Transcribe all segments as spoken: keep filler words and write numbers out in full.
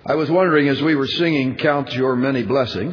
I was wondering as we were singing Count Your Many Blessings,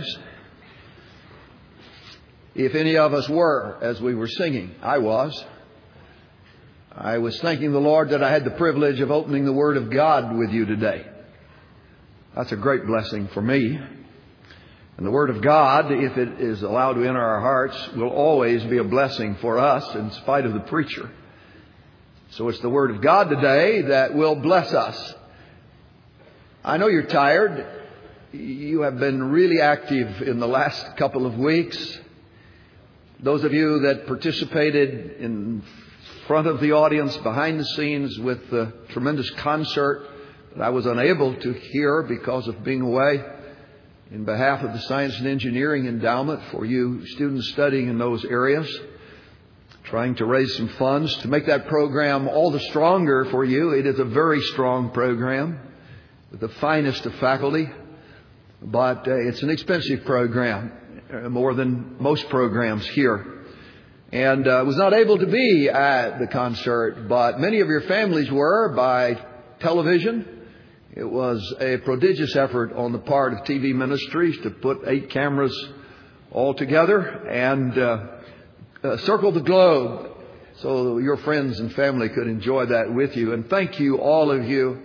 if any of us were as we were singing. I was. I was thanking the Lord that I had the privilege of opening the Word of God with you today. That's a great blessing for me. And the Word of God, if it is allowed to enter our hearts, will always be a blessing for us in spite of the preacher. So it's the Word of God today that will bless us. I know you're tired. You have been really active in the last couple of weeks. Those of you that participated in front of the audience, behind the scenes with the tremendous concert that I was unable to hear because of being away, in behalf of the Science and Engineering Endowment for you students studying in those areas, trying to raise some funds to make that program all the stronger for you. It is a very strong program with the finest of faculty, but uh, it's an expensive program, uh, more than most programs here. And I uh, was not able to be at the concert, but many of your families were by television. It was a prodigious effort on the part of T V Ministries to put eight cameras all together and uh, uh, circle the globe so your friends and family could enjoy that with you. And thank you, all of you.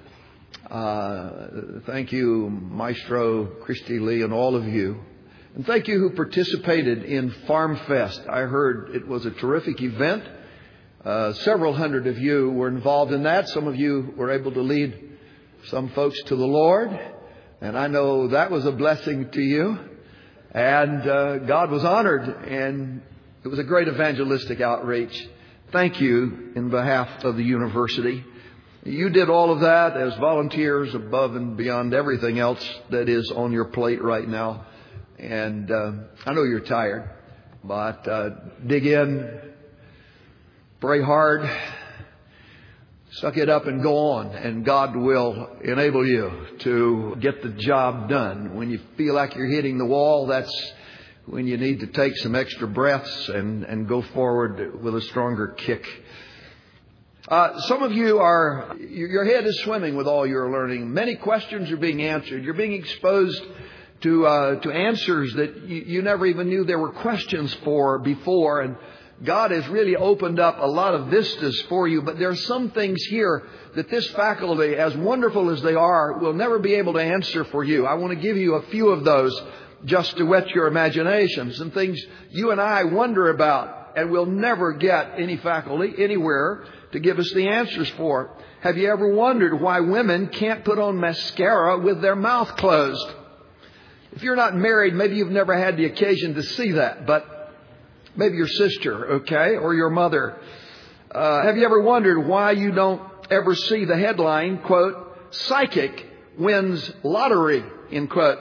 Uh, thank you, Maestro Christy Lee, and all of you. And thank you who participated in Farm Fest. I heard it was a terrific event. Uh, several hundred of you were involved in that. Some of you were able to lead some folks to the Lord. And I know that was a blessing to you. And uh, God was honored. And it was a great evangelistic outreach. Thank you in behalf of the university. You did all of that as volunteers above and beyond everything else that is on your plate right now. And uh, I know you're tired, but uh, dig in, pray hard, suck it up and go on. And God will enable you to get the job done. When you feel like you're hitting the wall, that's when you need to take some extra breaths and, and go forward with a stronger kick. Uh, some of you are, your head is swimming with all your learning. Many questions are being answered. You're being exposed to uh, to answers that you, you never even knew there were questions for before. And God has really opened up a lot of vistas for you. But there are some things here that this faculty, as wonderful as they are, will never be able to answer for you. I want to give you a few of those just to whet your imaginations. Some things you and I wonder about and we'll never get any faculty anywhere to give us the answers for. Have you ever wondered why women can't put on mascara with their mouth closed? If you're not married, maybe you've never had the occasion to see that, but maybe your sister, okay, or your mother. Uh, have you ever wondered why you don't ever see the headline, quote, psychic wins lottery, end quote?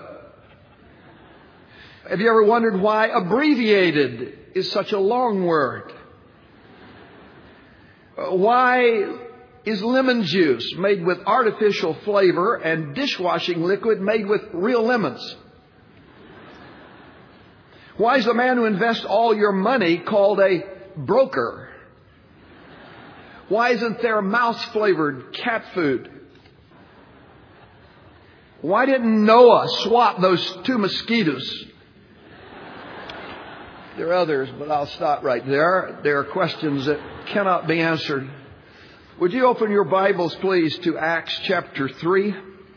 Have you ever wondered why abbreviated is such a long word? Why is lemon juice made with artificial flavor and dishwashing liquid made with real lemons? Why is the man who invests all your money called a broker? Why isn't there mouse-flavored cat food? Why didn't Noah swat those two mosquitoes? There are others, but I'll stop right there. There are questions that cannot be answered. Would you open your Bibles, please, to Acts chapter three?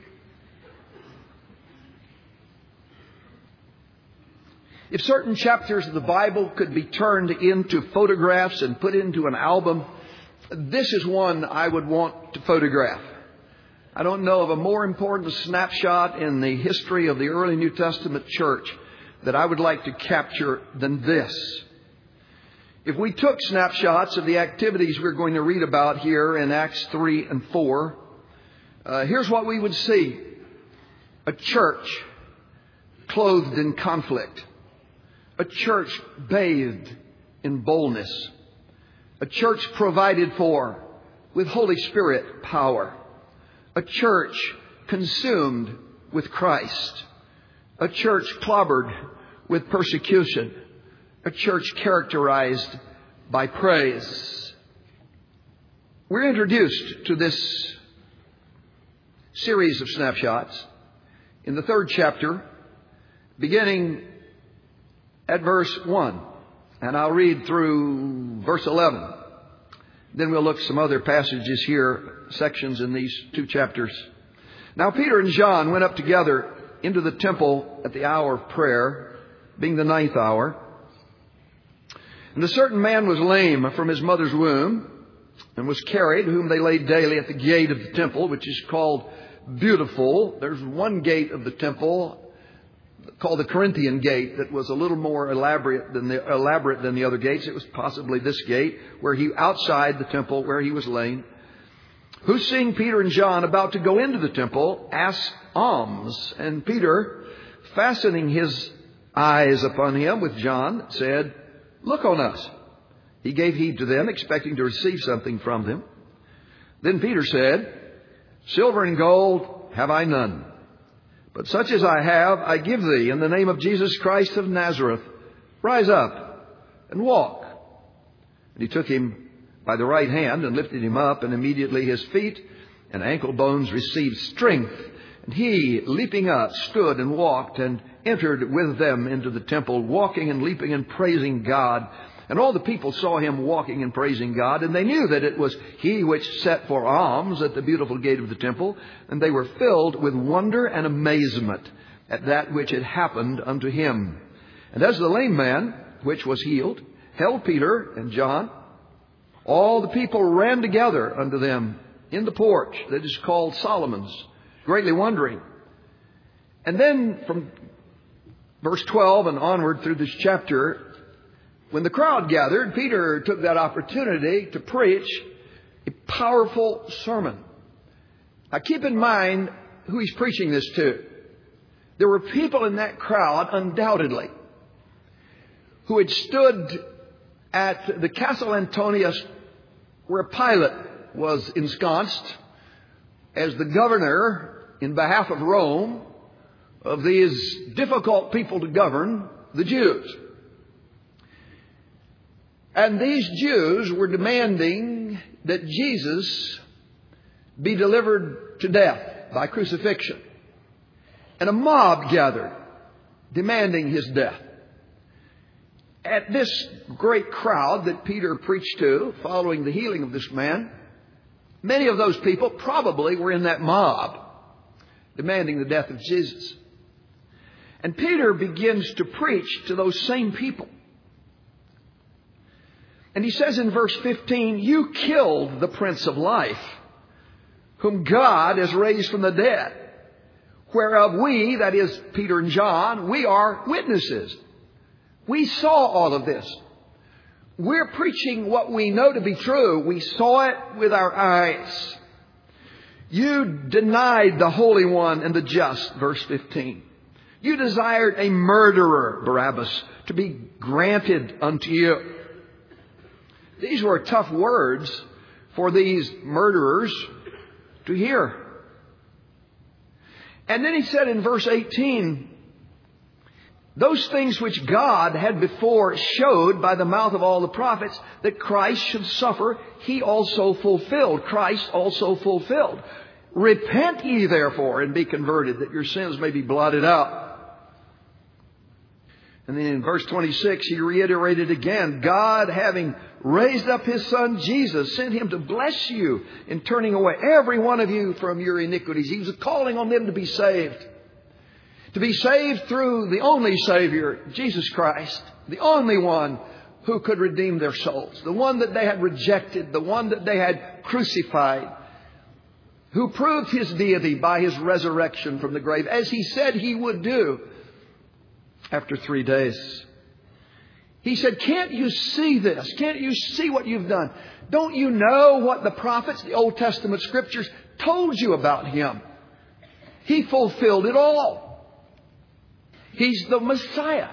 If certain chapters of the Bible could be turned into photographs and put into an album, this is one I would want to photograph. I don't know of a more important snapshot in the history of the early New Testament church that I would like to capture than this. If we took snapshots of the activities we're going to read about here in Acts three and four, uh, here's what we would see. A church clothed in conflict. A church bathed in boldness. A church provided for with Holy Spirit power. A church consumed with Christ. A church clobbered with persecution. A church characterized by praise. We're introduced to this series of snapshots in the third chapter, beginning at verse one. And I'll read through verse eleven. Then we'll look at some other passages here, sections in these two chapters. Now Peter and John went up together into the temple at the hour of prayer, being the ninth hour. And a certain man was lame from his mother's womb, and was carried, whom they laid daily at the gate of the temple, which is called Beautiful. There's one gate of the temple called the Corinthian gate that was a little more elaborate than the elaborate than the other gates. It was possibly this gate, where he outside the temple, where he was lame, who, seeing Peter and John about to go into the temple, asked alms. And Peter, fastening his eyes upon him with John, said, "Look on us." He gave heed to them, expecting to receive something from them. Then Peter said, "Silver and gold have I none, but such as I have I give thee. In the name of Jesus Christ of Nazareth, rise up and walk." And he took him by the right hand and lifted him up, and immediately his feet and ankle bones received strength. And he, leaping up, stood and walked and entered with them into the temple, walking and leaping and praising God. And all the people saw him walking and praising God, and they knew that it was he which sat for alms at the Beautiful gate of the temple. And they were filled with wonder and amazement at that which had happened unto him. And as the lame man, which was healed, held Peter and John, all the people ran together unto them in the porch that is called Solomon's, greatly wondering. And then from verse twelve and onward through this chapter, when the crowd gathered, Peter took that opportunity to preach a powerful sermon. Now keep in mind who he's preaching this to. There were people in that crowd, undoubtedly, who had stood at the Castle Antonius, where Pilate was ensconced as the governor in behalf of Rome of these difficult people to govern, the Jews. And these Jews were demanding that Jesus be delivered to death by crucifixion. And a mob gathered demanding his death. At this great crowd that Peter preached to following the healing of this man, many of those people probably were in that mob demanding the death of Jesus. And Peter begins to preach to those same people. And he says in verse fifteen, "You killed the Prince of Life, whom God has raised from the dead, whereof we," that is Peter and John, "we are witnesses." We saw all of this. We're preaching what we know to be true. We saw it with our eyes. You denied the Holy One and the just, verse fifteen. You desired a murderer, Barabbas, to be granted unto you. These were tough words for these murderers to hear. And then he said in verse eighteen, "Those things which God had before showed by the mouth of all the prophets that Christ should suffer, he also fulfilled." Christ also fulfilled. "Repent ye therefore and be converted, that your sins may be blotted out." And then in verse twenty-six, he reiterated again, "God, having raised up his Son Jesus, sent him to bless you in turning away every one of you from your iniquities." He was calling on them to be saved. To be saved through the only Savior, Jesus Christ, the only one who could redeem their souls, the one that they had rejected, the one that they had crucified, who proved his deity by his resurrection from the grave, as he said he would do after three days. He said, "Can't you see this? Can't you see what you've done? Don't you know what the prophets, the Old Testament scriptures, told you about him? He fulfilled it all. He's the Messiah.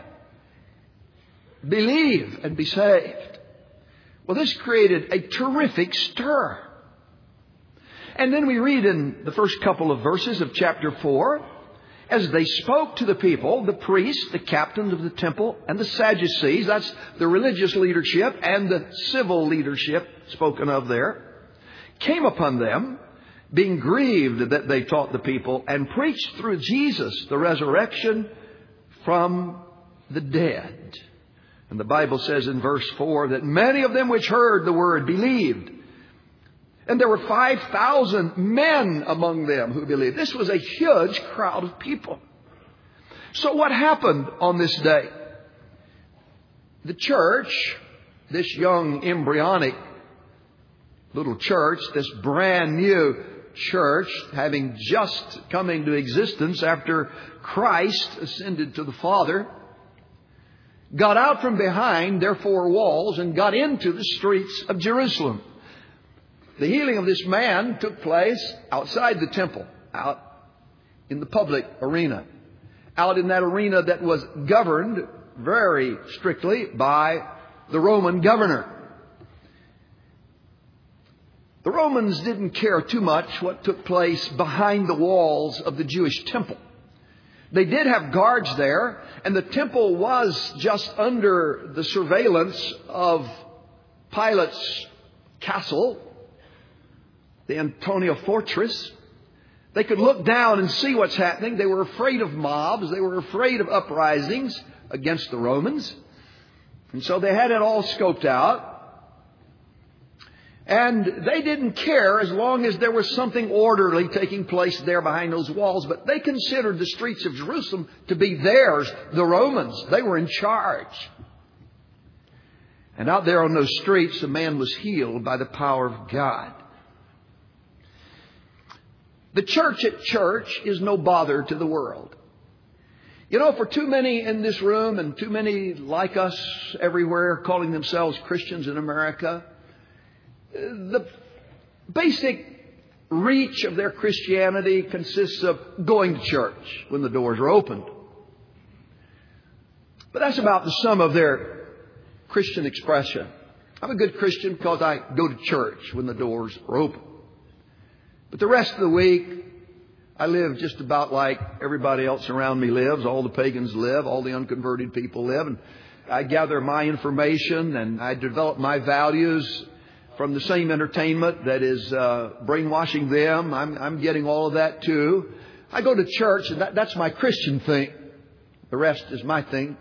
Believe and be saved." Well, this created a terrific stir. And then we read in the first couple of verses of chapter four, as they spoke to the people, the priests, the captains of the temple, and the Sadducees, that's the religious leadership and the civil leadership spoken of there, came upon them, being grieved that they taught the people and preached through Jesus the resurrection from the dead. And the Bible says in verse four that many of them which heard the word believed. And there were five thousand men among them who believed. This was a huge crowd of people. So what happened on this day? The church, this young embryonic little church, this brand new church, having just come into existence after Christ ascended to the Father, got out from behind their four walls and got into the streets of Jerusalem. The healing of this man took place outside the temple, out in the public arena, out in that arena that was governed very strictly by the Roman governor. The Romans didn't care too much what took place behind the walls of the Jewish temple. They did have guards there, and the temple was just under the surveillance of Pilate's castle, the Antonia Fortress. They could look down and see what's happening. They were afraid of mobs. They were afraid of uprisings against the Romans. And so they had it all scoped out. And they didn't care as long as there was something orderly taking place there behind those walls. But they considered the streets of Jerusalem to be theirs, the Romans. They were in charge. And out there on those streets, a man was healed by the power of God. The church at church is no bother to the world. You know, for too many in this room and too many like us everywhere calling themselves Christians in America, the basic reach of their Christianity consists of going to church when the doors are opened. But that's about the sum of their Christian expression. I'm a good Christian because I go to church when the doors are open. But the rest of the week, I live just about like everybody else around me lives. All the pagans live. All the unconverted people live. And I gather my information and I develop my values from the same entertainment that is uh, brainwashing them. I'm, I'm getting all of that too. I go to church and that, that's my Christian thing. The rest is my thing.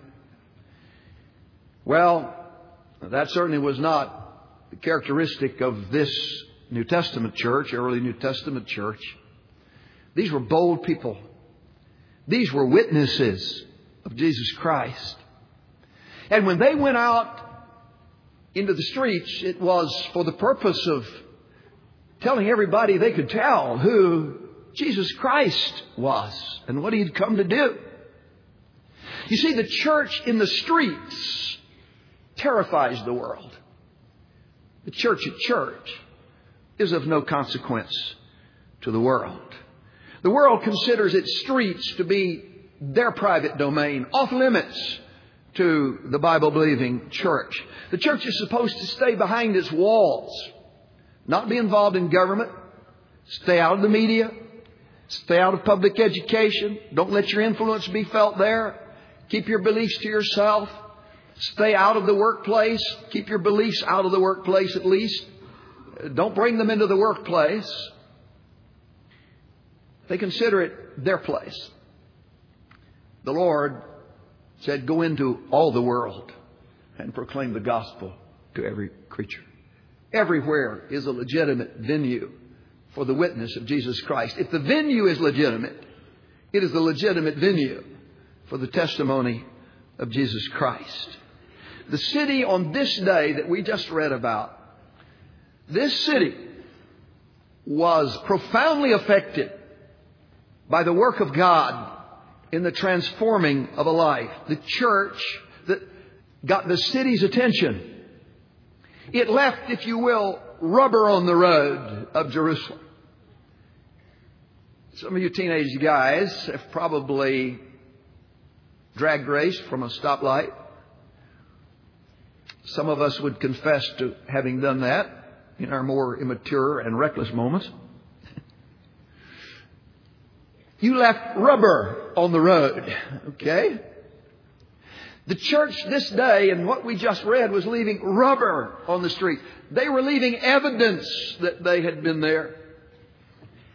Well, that certainly was not the characteristic of this New Testament church, early New Testament church. These were bold people. These were witnesses of Jesus Christ. And when they went out into the streets, it was for the purpose of telling everybody they could tell who Jesus Christ was and what He had come to do. You see, the church in the streets terrifies the world. The church at church is of no consequence to the world. The world considers its streets to be their private domain, off limits to the Bible-believing church. The church is supposed to stay behind its walls, not be involved in government, stay out of the media, stay out of public education. Don't let your influence be felt there. Keep your beliefs to yourself. Stay out of the workplace. Keep your beliefs out of the workplace at least. Don't bring them into the workplace. They consider it their place. The Lord said, go into all the world and proclaim the gospel to every creature. Everywhere is a legitimate venue for the witness of Jesus Christ. If the venue is legitimate, it is the legitimate venue for the testimony of Jesus Christ. The city on this day that we just read about, this city was profoundly affected by the work of God in the transforming of a life. The church that got the city's attention. It left, if you will, rubber on the road of Jerusalem. Some of you teenage guys have probably drag raced from a stoplight. Some of us would confess to having done that in our more immature and reckless moments. You left rubber on the road, okay? The church this day, and what we just read, was leaving rubber on the street. They were leaving evidence that they had been there.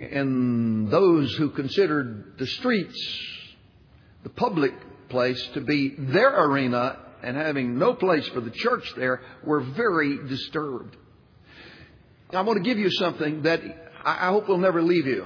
and those who considered the streets, the public place, to be their arena and having no place for the church there were very disturbed. I want to give you something that I hope will never leave you.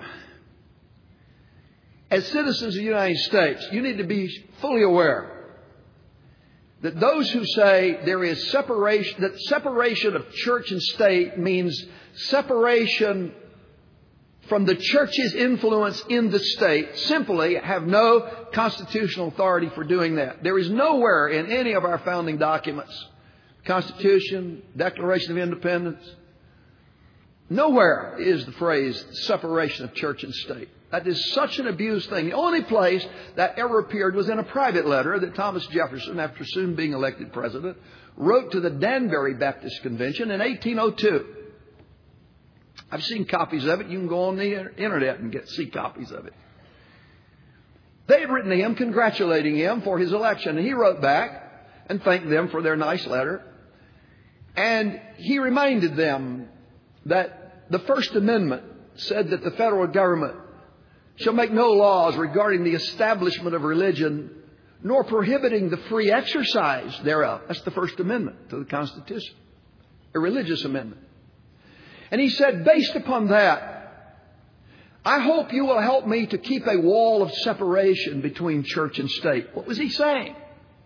As citizens of the United States, you need to be fully aware that those who say there is separation, that separation of church and state means separation from the church's influence in the state, simply have no constitutional authority for doing that. There is nowhere in any of our founding documents, Constitution, Declaration of Independence, nowhere is the phrase separation of church and state. That is such an abused thing. The only place that ever appeared was in a private letter that Thomas Jefferson, after soon being elected president, wrote to the Danbury Baptist Convention in eighteen oh two. I've seen copies of it. You can go on the internet and get see copies of it. They had written to him congratulating him for his election. And he wrote back and thanked them for their nice letter. And he reminded them that the First Amendment said that the federal government shall make no laws regarding the establishment of religion, nor prohibiting the free exercise thereof. That's the First Amendment to the Constitution, a religious amendment. And he said, based upon that, I hope you will help me to keep a wall of separation between church and state. What was he saying?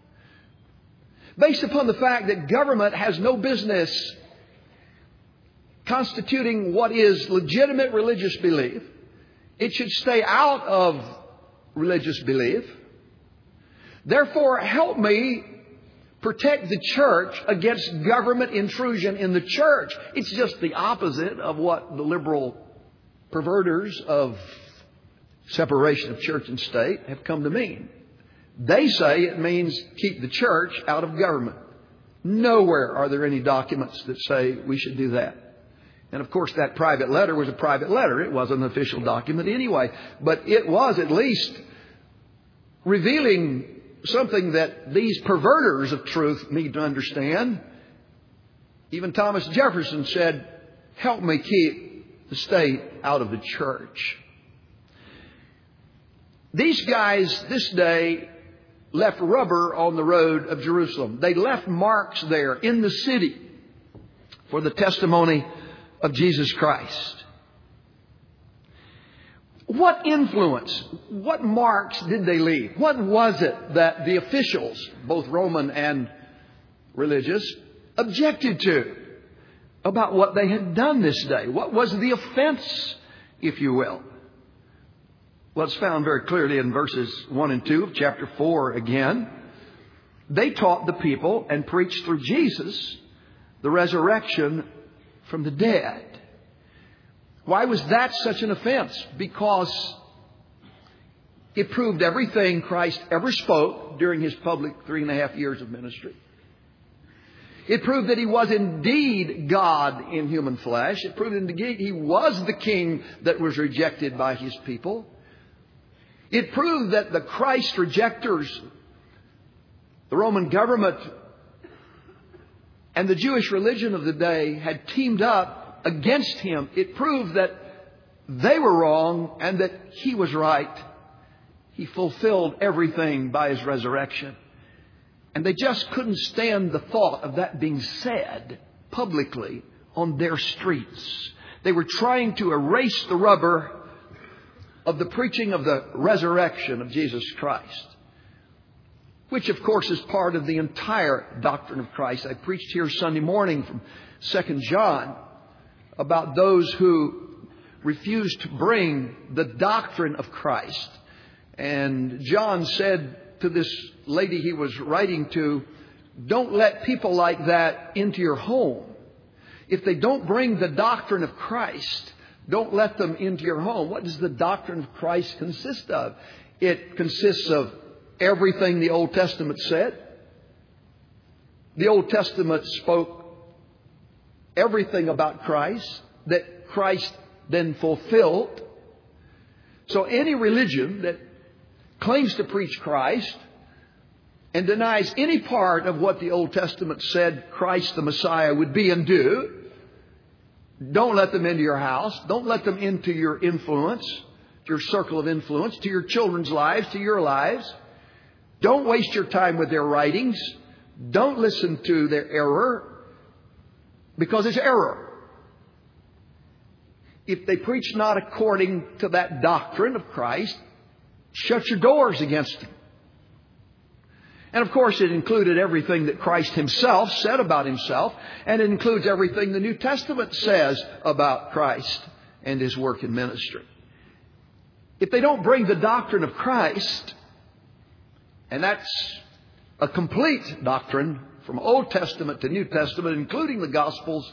Based upon the fact that government has no business constituting what is legitimate religious belief, it should stay out of religious belief. Therefore, help me protect the church against government intrusion in the church. It's just the opposite of what the liberal perverters of separation of church and state have come to mean. They say it means keep the church out of government. Nowhere are there any documents that say we should do that. And of course, that private letter was a private letter. It wasn't an official document anyway. But it was at least revealing something that these perverters of truth need to understand. Even Thomas Jefferson said, help me keep the state out of the church. These guys this day left rubber on the road of Jerusalem. They left marks there in the city for the testimony of Jesus Christ. What influence, what marks did they leave? What was it that the officials, both Roman and religious, objected to about what they had done this day? What was the offense, if you will? Well, it's found very clearly in verses one and two of chapter four again. They taught the people and preached through Jesus the resurrection from the dead. Why was that such an offense? Because it proved everything Christ ever spoke during his public three and a half years of ministry. It proved that he was indeed God in human flesh. It proved indeed he was the king that was rejected by his people. It proved that the Christ rejectors, the Roman government, and the Jewish religion of the day had teamed up against him. It proved that they were wrong and that he was right. He fulfilled everything by his resurrection. And they just couldn't stand the thought of that being said publicly on their streets. They were trying to erase the rubber of the preaching of the resurrection of Jesus Christ, which of course is part of the entire doctrine of Christ. I preached here Sunday morning from Second John about those who refuse to bring the doctrine of Christ. And John said to this lady he was writing to, don't let people like that into your home. If they don't bring the doctrine of Christ, don't let them into your home. What does the doctrine of Christ consist of? It consists of everything the Old Testament said. The Old Testament spoke everything about Christ that Christ then fulfilled. So any religion that claims to preach Christ and denies any part of what the Old Testament said Christ the Messiah would be and do, Don't let them into your house. Don't let them into your influence, your circle of influence, to your children's lives, to your lives. Don't waste your time with their writings. Don't listen to their error, because it's error. If they preach not according to that doctrine of Christ, shut your doors against them. And of course, it included everything that Christ Himself said about Himself, and it includes everything the New Testament says about Christ and His work and ministry. If they don't bring the doctrine of Christ, and that's a complete doctrine from Old Testament to New Testament, including the Gospels,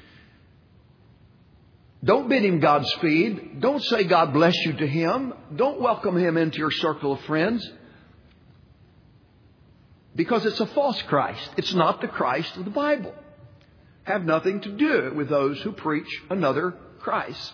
don't bid him Godspeed. Don't say God bless you to him. Don't welcome him into your circle of friends. Because it's a false Christ. It's not the Christ of the Bible. Have nothing to do with those who preach another Christ.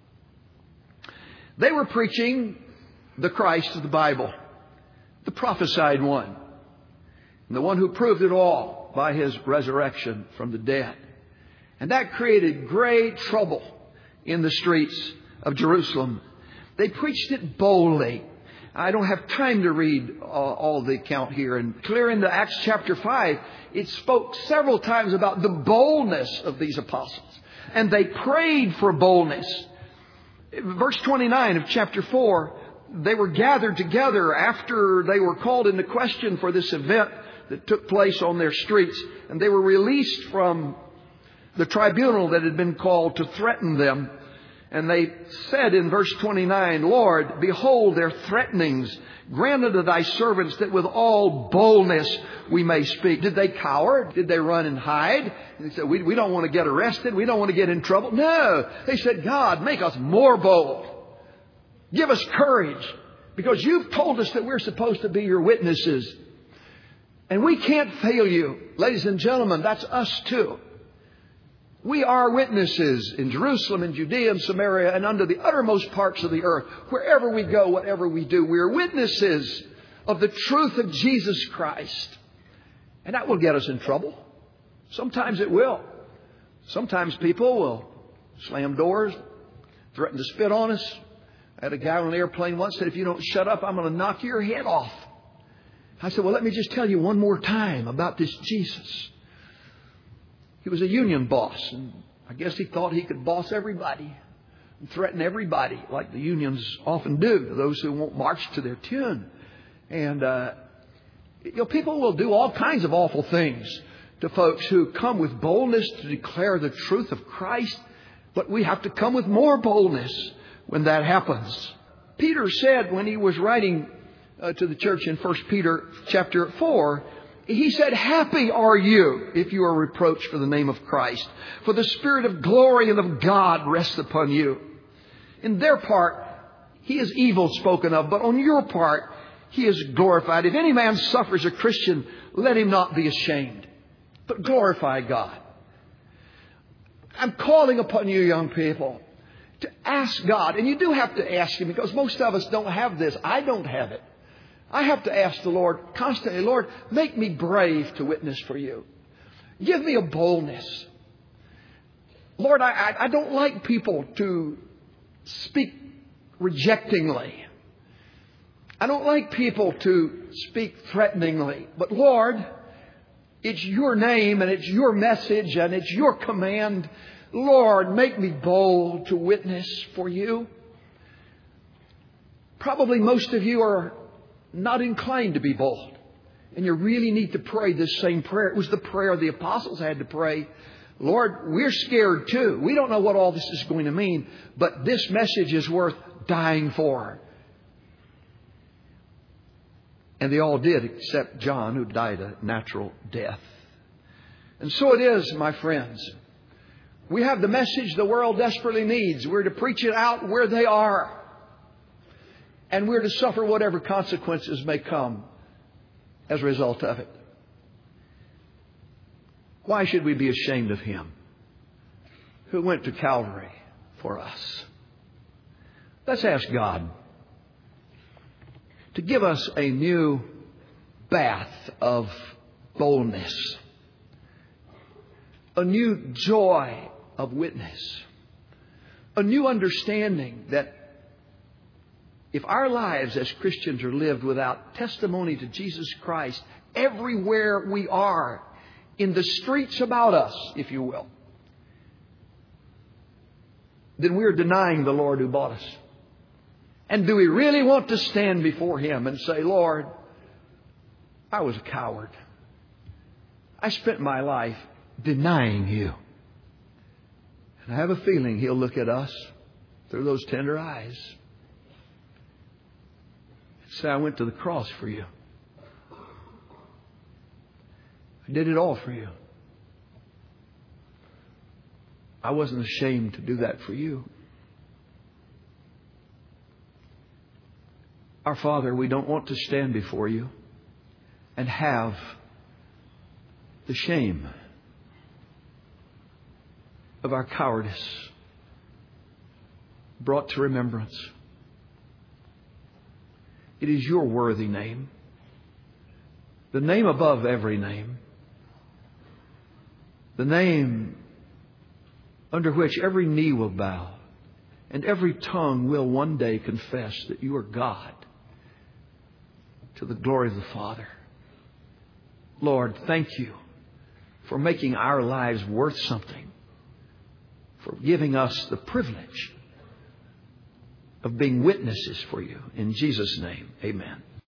They were preaching the Christ of the Bible, the prophesied one, and the one who proved it all by His resurrection from the dead. And that created great trouble in the streets of Jerusalem. They preached it boldly. I don't have time to read all, all the account here. And clear into Acts chapter five, it spoke several times about the boldness of these apostles. And they prayed for boldness. Verse twenty-nine of chapter four, they were gathered together after they were called into question for this event that took place on their streets. And they were released from the tribunal that had been called to threaten them. And they said in verse twenty-nine, Lord, behold their threatenings. Grant unto thy servants that with all boldness we may speak. Did they cower? Did they run and hide? They said, we, we don't want to get arrested. We don't want to get in trouble. No. They said, God, make us more bold. Give us courage. Because you've told us that we're supposed to be your witnesses. And we can't fail you. Ladies and gentlemen, that's us too. We are witnesses in Jerusalem and Judea and Samaria and unto the uttermost parts of the earth. Wherever we go, whatever we do, we are witnesses of the truth of Jesus Christ. And that will get us in trouble. Sometimes it will. Sometimes people will slam doors, threaten to spit on us. I had a guy on an airplane once said, if you don't shut up, I'm going to knock your head off. I said, well, let me just tell you one more time about this Jesus. He was a union boss, and I guess he thought he could boss everybody and threaten everybody like the unions often do, those who won't march to their tune. And, uh, you know, people will do all kinds of awful things to folks who come with boldness to declare the truth of Christ. But we have to come with more boldness when that happens. Peter said when he was writing uh, to the church in First Peter chapter four, he said, happy are you if you are reproached for the name of Christ. For the Spirit of glory and of God rests upon you. In their part, He is evil spoken of, but on your part, He is glorified. If any man suffers a Christian, let him not be ashamed, but glorify God. I'm calling upon you, young people, to ask God. And you do have to ask Him, because most of us don't have this. I don't have it. I have to ask the Lord constantly, Lord, make me brave to witness for you. Give me a boldness. Lord, I, I, I don't like people to speak rejectingly. I don't like people to speak threateningly. But Lord, it's your name and it's your message and it's your command. Lord, make me bold to witness for you. Probably most of you are not inclined to be bold. And you really need to pray this same prayer. It was the prayer the apostles had to pray. Lord, we're scared too. We don't know what all this is going to mean, but this message is worth dying for. And they all did, except John, who died a natural death. And so it is, my friends. We have the message the world desperately needs. We're to preach it out where they are. And we're to suffer whatever consequences may come as a result of it. Why should we be ashamed of Him who went to Calvary for us? Let's ask God to give us a new bath of boldness, a new joy of witness. A new understanding that if our lives as Christians are lived without testimony to Jesus Christ everywhere we are, in the streets about us, if you will, then we're denying the Lord who bought us. And do we really want to stand before Him and say, Lord, I was a coward. I spent my life denying You. And I have a feeling He'll look at us through those tender eyes and say, I went to the cross for You. I did it all for You. I wasn't ashamed to do that for You. Our Father, we don't want to stand before You and have the shame of our cowardice brought to remembrance. It is Your worthy name, the name above every name, the name under which every knee will bow and every tongue will one day confess that You are God, to the glory of the Father. Lord, thank You for making our lives worth something, for giving us the privilege of being witnesses for You. In Jesus' name, amen.